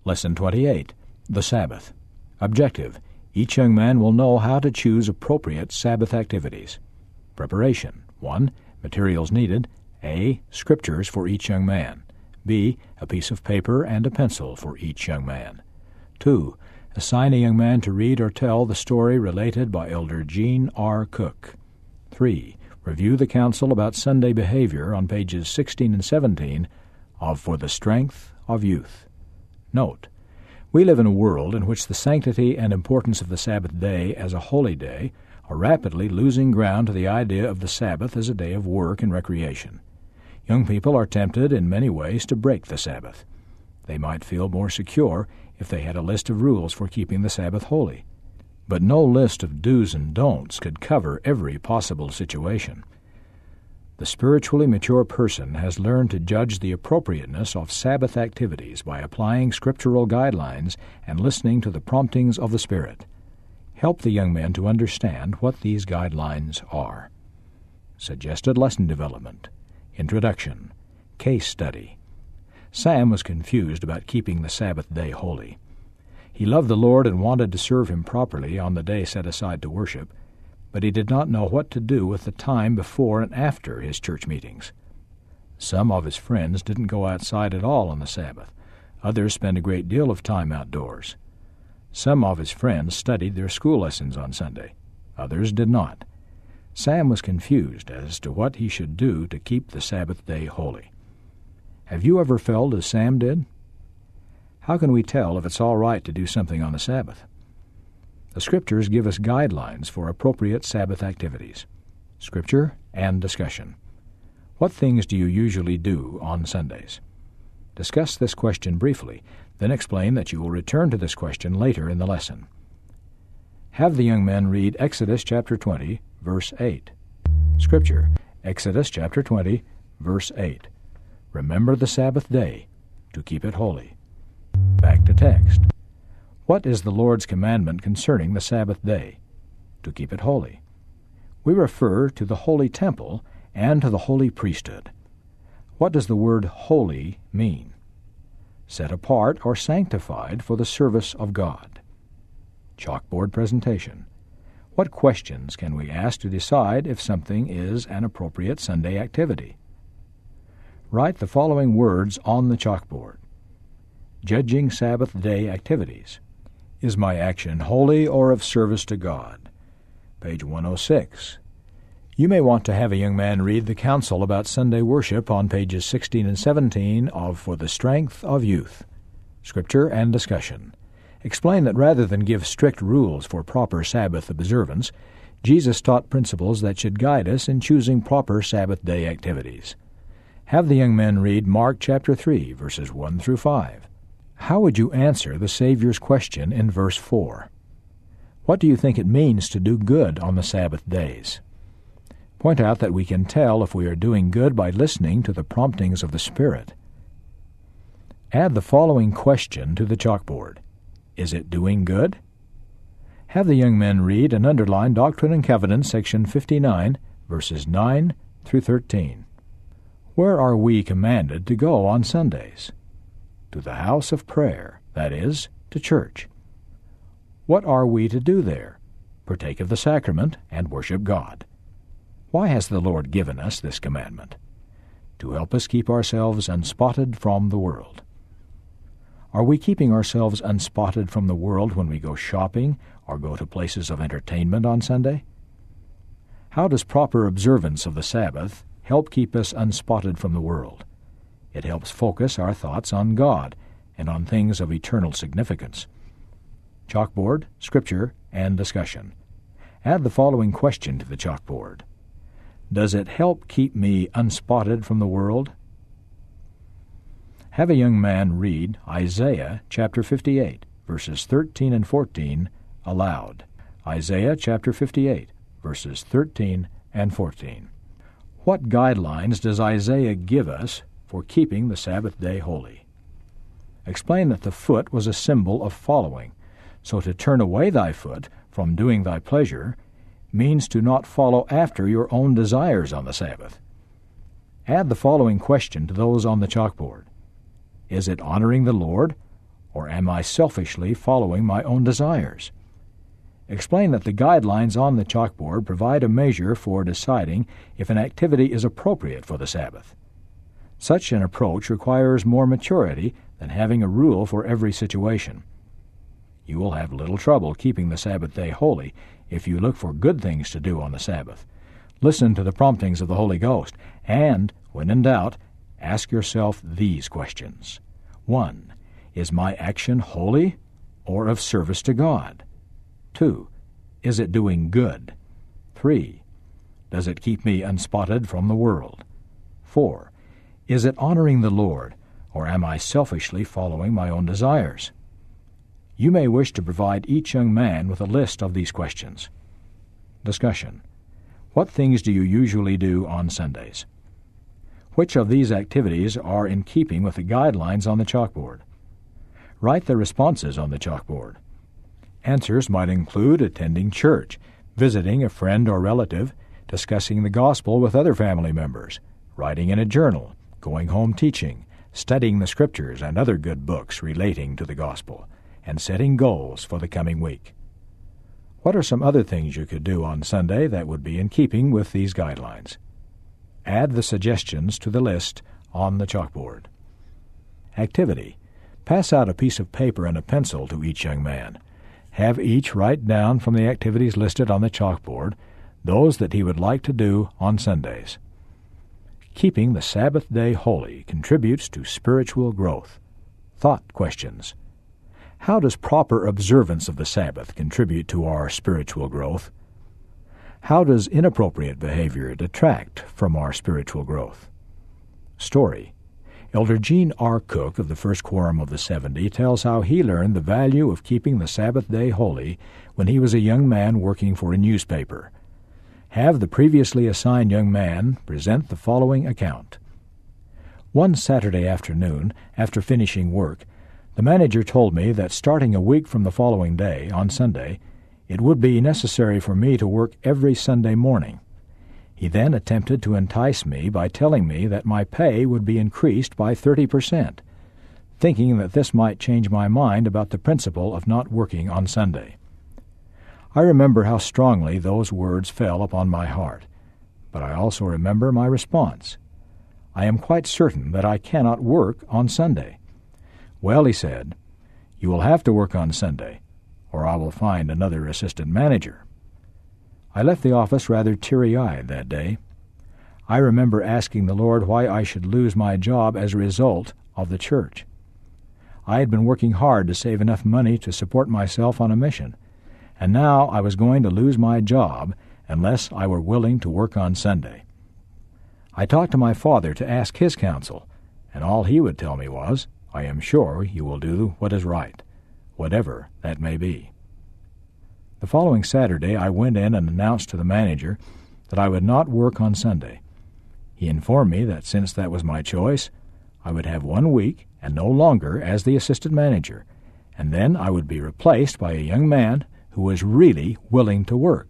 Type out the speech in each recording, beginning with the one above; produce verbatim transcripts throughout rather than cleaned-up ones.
Lesson twenty-eight, The Sabbath. Objective: each young man will know how to choose appropriate Sabbath activities. Preparation: one. Materials needed: A. Scriptures for each young man. B. A piece of paper and a pencil for each young man. two. Assign a young man to read or tell the story related by Elder Gene R. Cook. three. Review the counsel about Sunday behavior on pages sixteen and seventeen of For the Strength of Youth. Note: we live in a world in which the sanctity and importance of the Sabbath day as a holy day are rapidly losing ground to the idea of the Sabbath as a day of work and recreation. Young people are tempted in many ways to break the Sabbath. They might feel more secure if they had a list of rules for keeping the Sabbath holy. But no list of do's and don'ts could cover every possible situation. The spiritually mature person has learned to judge the appropriateness of Sabbath activities by applying scriptural guidelines and listening to the promptings of the Spirit. Help the young men to understand what these guidelines are. Suggested lesson development. Introduction. Case study. Sam was confused about keeping the Sabbath day holy. He loved the Lord and wanted to serve Him properly on the day set aside to worship, but he did not know what to do with the time before and after his church meetings. Some of his friends didn't go outside at all on the Sabbath. Others spent a great deal of time outdoors. Some of his friends studied their school lessons on Sunday. Others did not. Sam was confused as to what he should do to keep the Sabbath day holy. Have you ever felt as Sam did? How can we tell if it's all right to do something on the Sabbath? The Scriptures give us guidelines for appropriate Sabbath activities. Scripture and discussion. What things do you usually do on Sundays? Discuss this question briefly, then explain that you will return to this question later in the lesson. Have the young men read Exodus chapter twenty, verse eight. Scripture, Exodus chapter twenty, verse eight. Remember the Sabbath day, to keep it holy. Back to text. What is the Lord's commandment concerning the Sabbath day? To keep it holy. We refer to the holy temple and to the holy priesthood. What does the word holy mean? Set apart or sanctified for the service of God. Chalkboard presentation. What questions can we ask to decide if something is an appropriate Sunday activity? Write the following words on the chalkboard. Judging Sabbath day activities. Is my action holy or of service to God? Page one oh six. You may want to have a young man read the counsel about Sunday worship on pages sixteen and seventeen of For the Strength of Youth. Scripture and discussion. Explain that rather than give strict rules for proper Sabbath observance, Jesus taught principles that should guide us in choosing proper Sabbath day activities. Have the young men read Mark chapter three, verses one through five. How would you answer the Savior's question in verse four? What do you think it means to do good on the Sabbath days? Point out that we can tell if we are doing good by listening to the promptings of the Spirit. Add the following question to the chalkboard. Is it doing good? Have the young men read and underline Doctrine and Covenants, section fifty-nine, verses nine through thirteen. Where are we commanded to go on Sundays? To the house of prayer, that is, to church. What are we to do there? Partake of the sacrament and worship God. Why has the Lord given us this commandment? To help us keep ourselves unspotted from the world. Are we keeping ourselves unspotted from the world when we go shopping or go to places of entertainment on Sunday? How does proper observance of the Sabbath help keep us unspotted from the world? It helps focus our thoughts on God and on things of eternal significance. Chalkboard, Scripture, and discussion. Add the following question to the chalkboard. Does it help keep me unspotted from the world? Have a young man read Isaiah chapter fifty-eight, verses thirteen and fourteen, aloud. Isaiah chapter fifty-eight, verses thirteen and fourteen. What guidelines does Isaiah give us for keeping the Sabbath day holy? Explain that the foot was a symbol of following, so to turn away thy foot from doing thy pleasure means to not follow after your own desires on the Sabbath. Add the following question to those on the chalkboard. Is it honoring the Lord, or am I selfishly following my own desires? Explain that the guidelines on the chalkboard provide a measure for deciding if an activity is appropriate for the Sabbath. Such an approach requires more maturity than having a rule for every situation. You will have little trouble keeping the Sabbath day holy if you look for good things to do on the Sabbath. Listen to the promptings of the Holy Ghost, and, when in doubt, ask yourself these questions. One, is my action holy or of service to God? Two, is it doing good? Three, does it keep me unspotted from the world? Four, is it honoring the Lord, or am I selfishly following my own desires? You may wish to provide each young man with a list of these questions. Discussion. What things do you usually do on Sundays? Which of these activities are in keeping with the guidelines on the chalkboard? Write the responses on the chalkboard. Answers might include attending church, visiting a friend or relative, discussing the gospel with other family members, writing in a journal, going home teaching, studying the Scriptures and other good books relating to the gospel, and setting goals for the coming week. What are some other things you could do on Sunday that would be in keeping with these guidelines? Add the suggestions to the list on the chalkboard. Activity. Pass out a piece of paper and a pencil to each young man. Have each write down from the activities listed on the chalkboard those that he would like to do on Sundays. Keeping the Sabbath day holy contributes to spiritual growth. Thought questions. How does proper observance of the Sabbath contribute to our spiritual growth? How does inappropriate behavior detract from our spiritual growth? Story. Elder Gene R. Cook of the First Quorum of the Seventy tells how he learned the value of keeping the Sabbath day holy when he was a young man working for a newspaper. Have the previously assigned young man present the following account. One Saturday afternoon, after finishing work, the manager told me that starting a week from the following day, on Sunday, it would be necessary for me to work every Sunday morning. He then attempted to entice me by telling me that my pay would be increased by thirty percent, thinking that this might change my mind about the principle of not working on Sunday. I remember how strongly those words fell upon my heart, but I also remember my response. I am quite certain that I cannot work on Sunday. Well, he said, you will have to work on Sunday, or I will find another assistant manager. I left the office rather teary-eyed that day. I remember asking the Lord why I should lose my job as a result of the church. I had been working hard to save enough money to support myself on a mission, and now I was going to lose my job unless I were willing to work on Sunday. I talked to my father to ask his counsel, and all he would tell me was, I am sure you will do what is right, whatever that may be. The following Saturday I went in and announced to the manager that I would not work on Sunday. He informed me that since that was my choice, I would have one week and no longer as the assistant manager, and then I would be replaced by a young man who was really willing to work.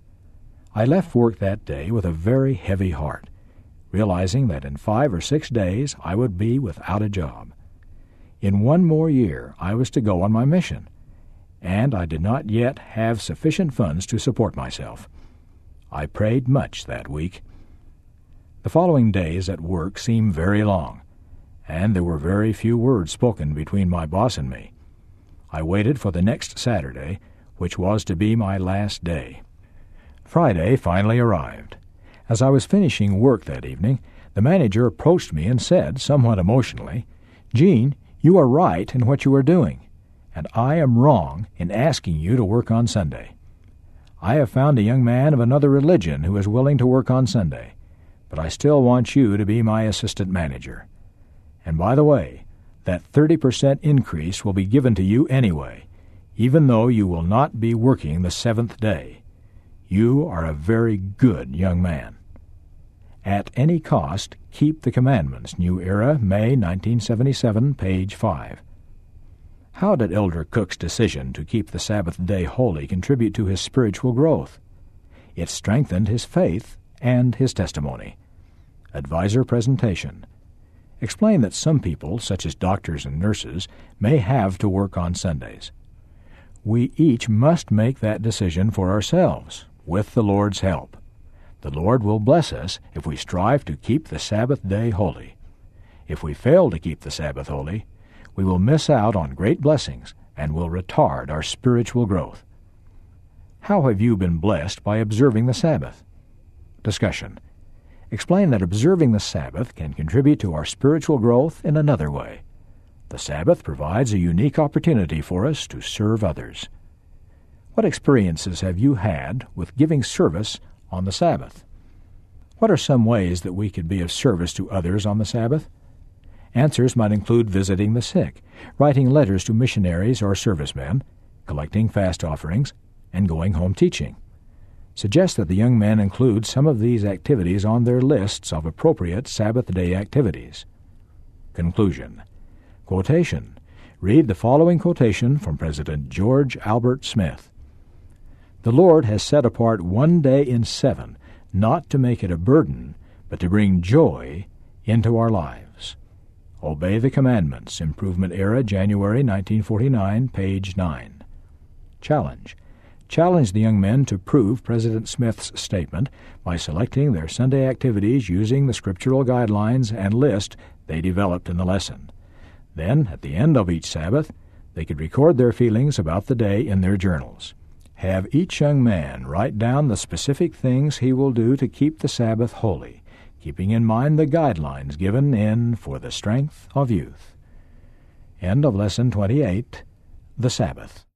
I left work that day with a very heavy heart, realizing that in five or six days I would be without a job. In one more year I was to go on my mission, and I did not yet have sufficient funds to support myself. I prayed much that week. The following days at work seemed very long, and there were very few words spoken between my boss and me. I waited for the next Saturday, which was to be my last day. Friday finally arrived. As I was finishing work that evening, the manager approached me and said, somewhat emotionally, Gene, you are right in what you are doing, and I am wrong in asking you to work on Sunday. I have found a young man of another religion who is willing to work on Sunday, but I still want you to be my assistant manager. And by the way, that thirty percent increase will be given to you anyway, even though you will not be working the seventh day. You are a very good young man. At any cost, keep the commandments. New Era, May nineteen seventy-seven, page five. How did Elder Cook's decision to keep the Sabbath day holy contribute to his spiritual growth? It strengthened his faith and his testimony. Advisor presentation. Explain that some people, such as doctors and nurses, may have to work on Sundays. We each must make that decision for ourselves, with the Lord's help. The Lord will bless us if we strive to keep the Sabbath day holy. If we fail to keep the Sabbath holy, we will miss out on great blessings and will retard our spiritual growth. How have you been blessed by observing the Sabbath? Discussion. Explain that observing the Sabbath can contribute to our spiritual growth in another way. The Sabbath provides a unique opportunity for us to serve others. What experiences have you had with giving service on the Sabbath? What are some ways that we could be of service to others on the Sabbath? Answers might include visiting the sick, writing letters to missionaries or servicemen, collecting fast offerings, and going home teaching. Suggest that the young men include some of these activities on their lists of appropriate Sabbath day activities. Conclusion. Quotation. Read the following quotation from President George Albert Smith. "The Lord has set apart one day in seven, not to make it a burden, but to bring joy into our lives." Obey the Commandments, Improvement Era, January nineteen forty-nine, page nine. Challenge. Challenge the young men to prove President Smith's statement by selecting their Sunday activities using the scriptural guidelines and list they developed in the lesson. Then, at the end of each Sabbath, they could record their feelings about the day in their journals. Have each young man write down the specific things he will do to keep the Sabbath holy, keeping in mind the guidelines given in For the Strength of Youth. End of Lesson twenty-eight, The Sabbath.